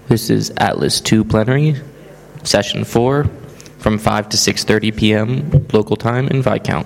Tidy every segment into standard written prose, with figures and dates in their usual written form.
This is Atlas 2 Plenary, Session 4, from 5 to 6:30 p.m. local time in Viscount.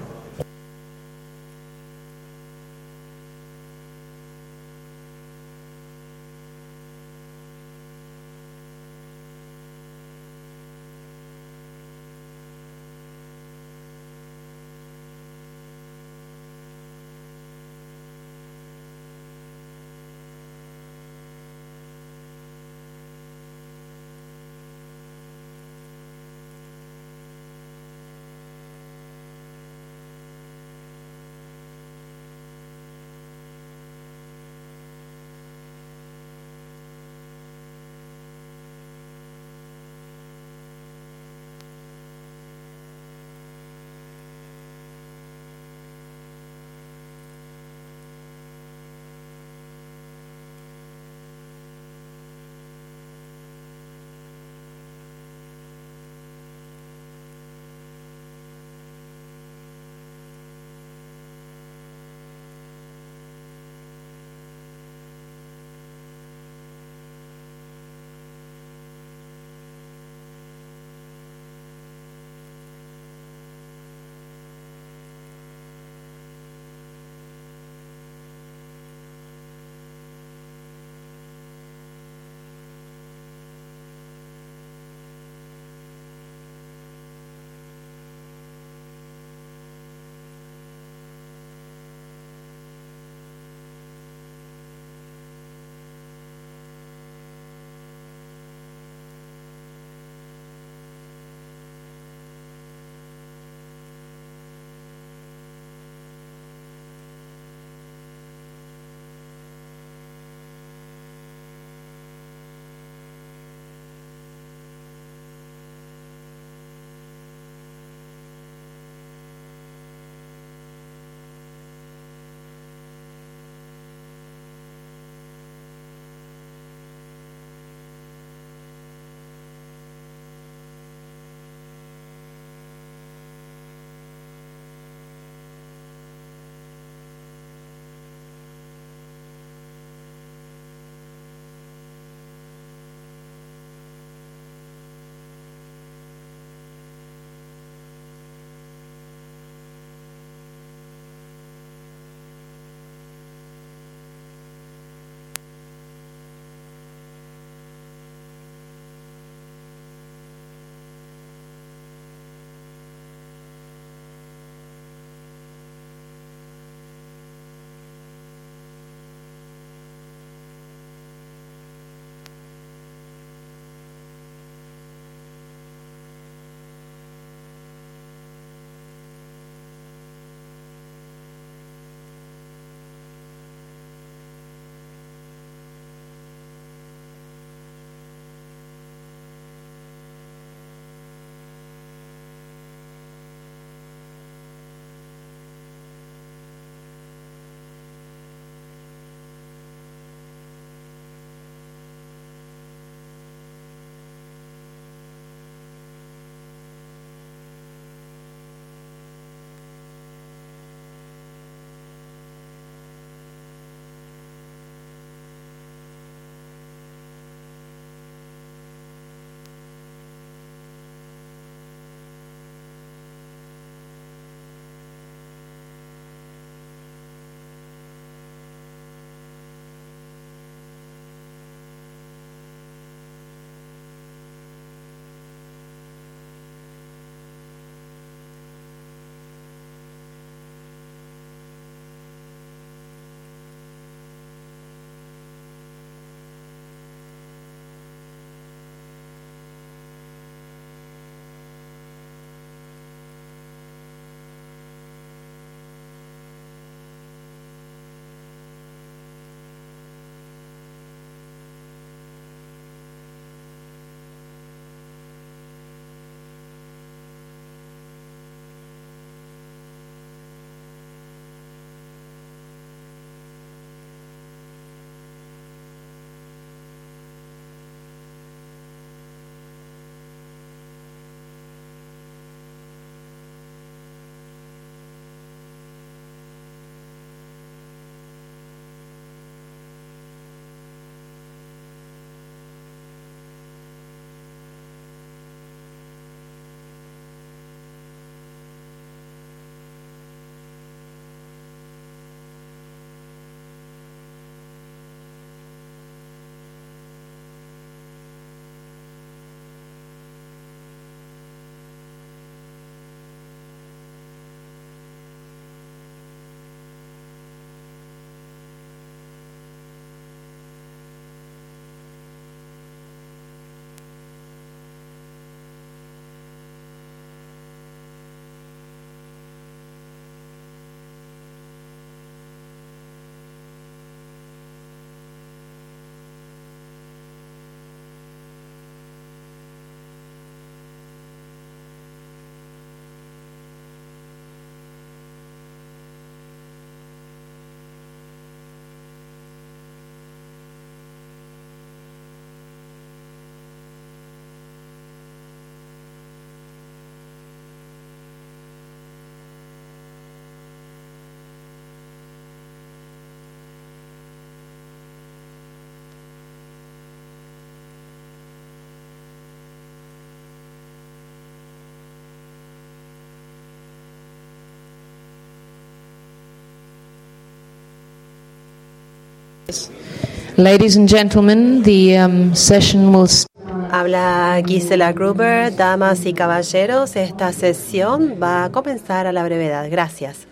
Ladies and gentlemen, the session will start. Habla Gisela Gruber, damas y caballeros, esta sesión va a comenzar a la brevedad. Gracias.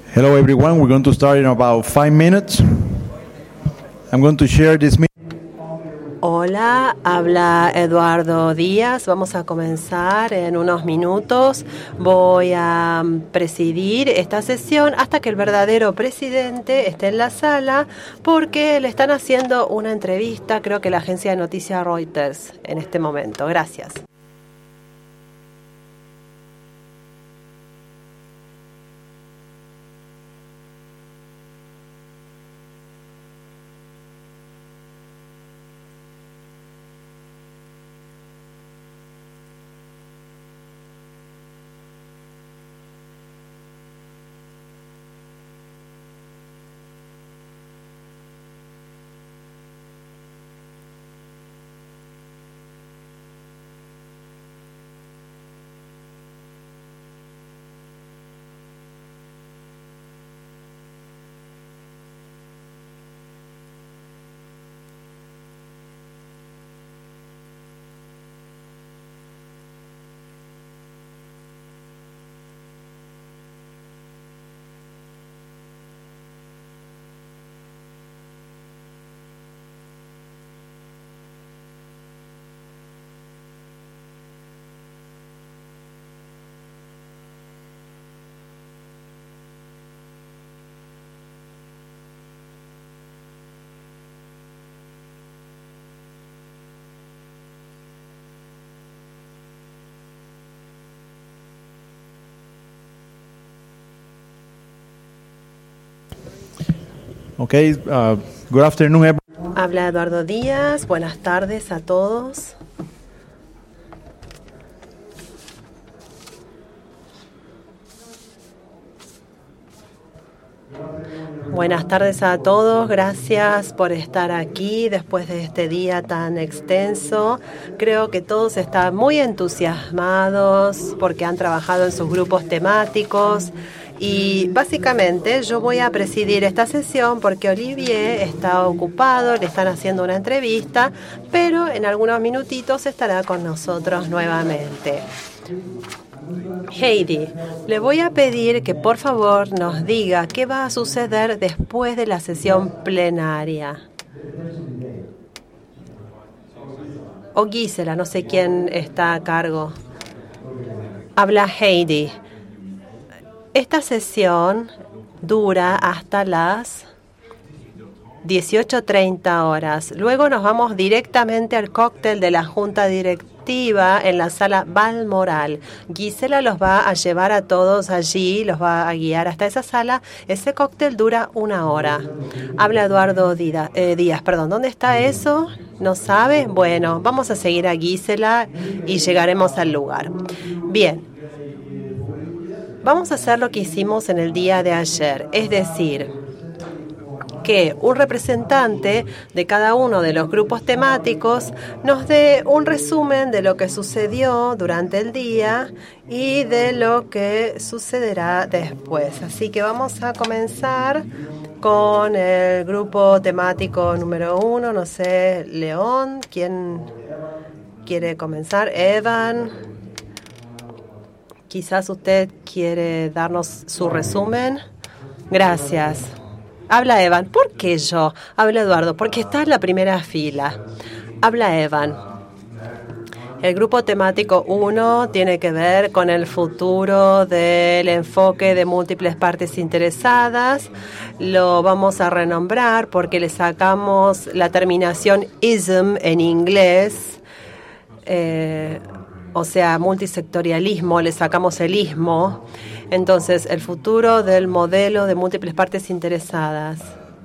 Hello everyone, we're going to start in about 5 minutes. I'm going to share this meeting. Hola, habla Eduardo Díaz. Vamos a comenzar en unos minutos. Voy a presidir esta sesión hasta que el verdadero presidente esté en la sala porque le están haciendo una entrevista, creo que la agencia de noticias Reuters en este momento. Gracias. Okay, good afternoon, everyone. Habla Eduardo Díaz. Buenas tardes a todos. Buenas tardes a todos, gracias por estar aquí después de este día tan extenso. Creo que todos están muy entusiasmados porque han trabajado en sus grupos temáticos y básicamente yo voy a presidir esta sesión porque Olivier está ocupado, le están haciendo una entrevista, pero en algunos minutitos estará con nosotros nuevamente. Heidi, le voy a pedir que por favor nos diga qué va a suceder después de la sesión plenaria. O Gisela, no sé quién está a cargo. Habla Heidi. Esta sesión dura hasta las 18:30 horas. Luego nos vamos directamente al cóctel de la Junta Directiva en la sala Balmoral. Gisela los va a llevar a todos allí, los va a guiar hasta esa sala. Ese cóctel dura 1 hora. Habla Eduardo Díaz. ¿Dónde está eso? ¿No sabe? Bueno, vamos a seguir a Gisela y llegaremos al lugar. Bien. Vamos a hacer lo que hicimos en el día de ayer, es decir, que un representante de cada uno de los grupos temáticos nos dé un resumen de lo que sucedió durante el día y de lo que sucederá después. Así que vamos a comenzar con el grupo temático número 1, no sé, León, ¿quién quiere comenzar? Evan. Quizás usted quiere darnos su resumen. Gracias. Habla Evan. ¿Por qué yo? Habla Eduardo. Porque está en la primera fila. Habla Evan. El grupo temático 1 tiene que ver con el futuro del enfoque de múltiples partes interesadas. Lo vamos a renombrar porque le sacamos la terminación ism en inglés. O sea, multisectorialismo, le sacamos el ismo. Entonces, el futuro del modelo de múltiples partes interesadas.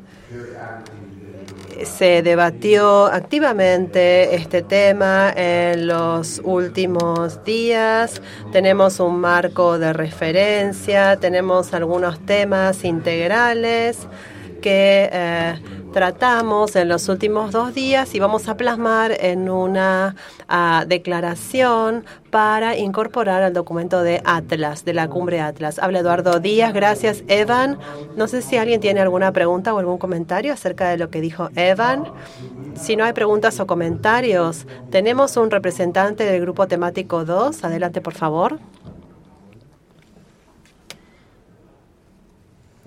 Se debatió activamente este tema en los últimos días. Tenemos un marco de referencia, tenemos algunos temas integrales que tratamos en los últimos 2 días y vamos a plasmar en una declaración para incorporar al documento de Atlas, de la cumbre Atlas. Habla Eduardo Díaz. Gracias, Evan. No sé si alguien tiene alguna pregunta o algún comentario acerca de lo que dijo Evan. Si no hay preguntas o comentarios, tenemos un representante del grupo temático 2. Adelante, por favor.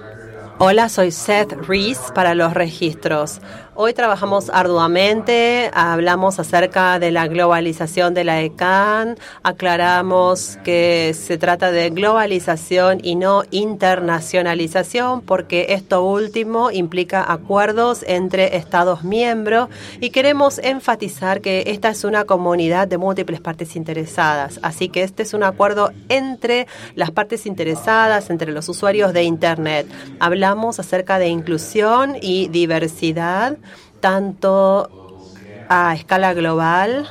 Hola, soy Seth Reese para los registros. Hoy trabajamos arduamente, hablamos acerca de la globalización de la ECAN, aclaramos que se trata de globalización y no internacionalización, porque esto último implica acuerdos entre Estados miembros y queremos enfatizar que esta es una comunidad de múltiples partes interesadas. Así que este es un acuerdo entre las partes interesadas, entre los usuarios de Internet. Hablamos acerca de inclusión y diversidad, tanto a escala global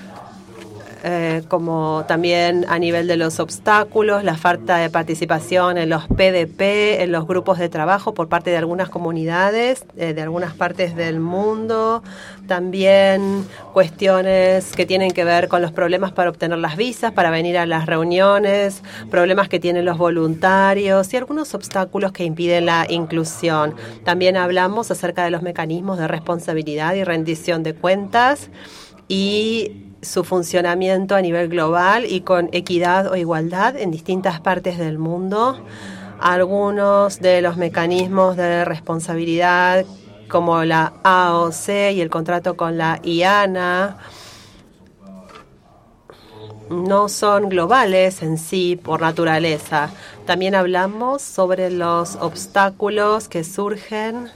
como también a nivel de los obstáculos, la falta de participación en los PDP, en los grupos de trabajo por parte de algunas comunidades, de algunas partes del mundo, también cuestiones que tienen que ver con los problemas para obtener las visas, para venir a las reuniones, problemas que tienen los voluntarios y algunos obstáculos que impiden la inclusión. También hablamos acerca de los mecanismos de responsabilidad y rendición de cuentas y su funcionamiento a nivel global y con equidad o igualdad en distintas partes del mundo. Algunos de los mecanismos de responsabilidad, como la AOC y el contrato con la IANA, no son globales en sí por naturaleza. También hablamos sobre los obstáculos que surgen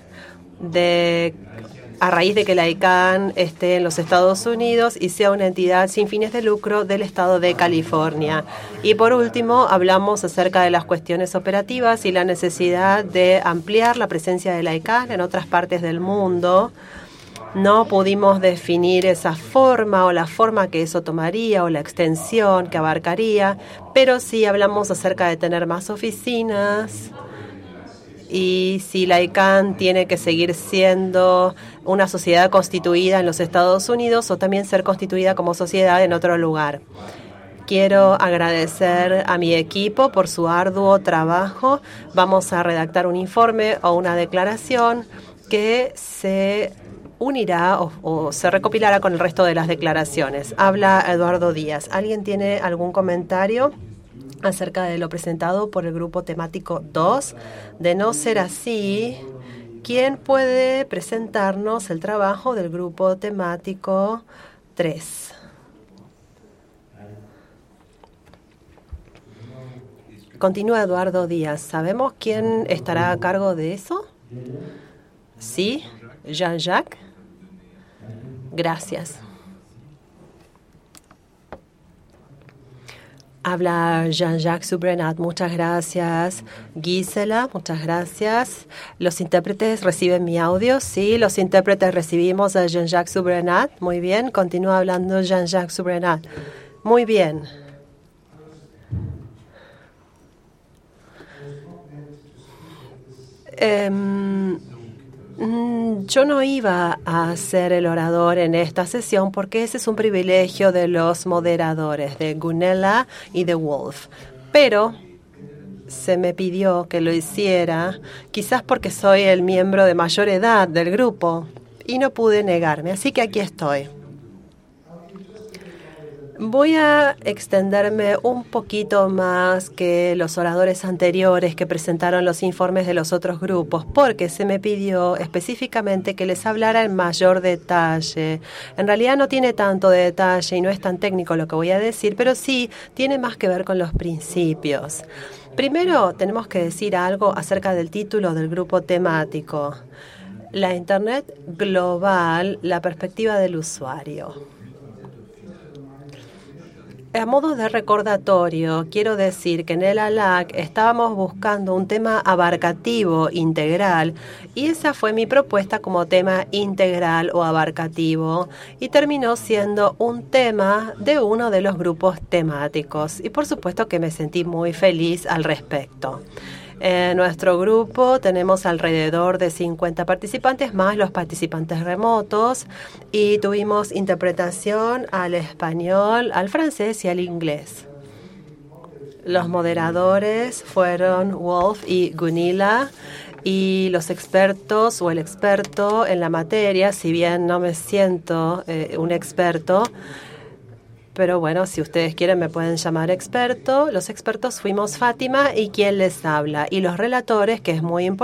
a raíz de que la ICANN esté en los Estados Unidos y sea una entidad sin fines de lucro del estado de California. Y por último, hablamos acerca de las cuestiones operativas y la necesidad de ampliar la presencia de la ICANN en otras partes del mundo. No pudimos definir esa forma o la forma que eso tomaría o la extensión que abarcaría, pero sí hablamos acerca de tener más oficinas y si la ICANN tiene que seguir siendo una sociedad constituida en los Estados Unidos o también ser constituida como sociedad en otro lugar. Quiero agradecer a mi equipo por su arduo trabajo. Vamos a redactar un informe o una declaración que se unirá o se recopilará con el resto de las declaraciones. Habla Eduardo Díaz. ¿Alguien tiene algún comentario acerca de lo presentado por el grupo temático 2? De no ser así, ¿quién puede presentarnos el trabajo del grupo temático 3? Continúa Eduardo Díaz. ¿Sabemos quién estará a cargo de eso? ¿Sí? Jean-Jacques. Gracias. Habla Jean-Jacques Subrenat. Muchas gracias. Gisela, muchas gracias. ¿Los intérpretes reciben mi audio? Sí, los intérpretes recibimos a Jean-Jacques Subrenat. Muy bien. Continúa hablando Jean-Jacques Subrenat. Muy bien. Yo no iba a ser el orador en esta sesión porque ese es un privilegio de los moderadores, de Gunilla y de Wolf. Pero se me pidió que lo hiciera, quizás porque soy el miembro de mayor edad del grupo y no pude negarme, así que aquí estoy. Voy a extenderme un poquito más que los oradores anteriores que presentaron los informes de los otros grupos, porque se me pidió específicamente que les hablara en mayor detalle. En realidad no tiene tanto detalle y no es tan técnico lo que voy a decir, pero sí tiene más que ver con los principios. Primero, tenemos que decir algo acerca del título del grupo temático. La Internet global, la perspectiva del usuario. A modo de recordatorio, quiero decir que en el ALAC estábamos buscando un tema abarcativo, integral, y esa fue mi propuesta como tema integral o abarcativo, y terminó siendo un tema de uno de los grupos temáticos, y por supuesto que me sentí muy feliz al respecto. En nuestro grupo tenemos alrededor de 50 participantes, más los participantes remotos, y tuvimos interpretación al español, al francés y al inglés. Los moderadores fueron Wolf y Gunilla, y los expertos o el experto en la materia, si bien no me siento un experto, Pero bueno, si ustedes quieren me pueden llamar experto. Los expertos fuimos Fátima y quien les habla. Y los relatores, que es muy importante,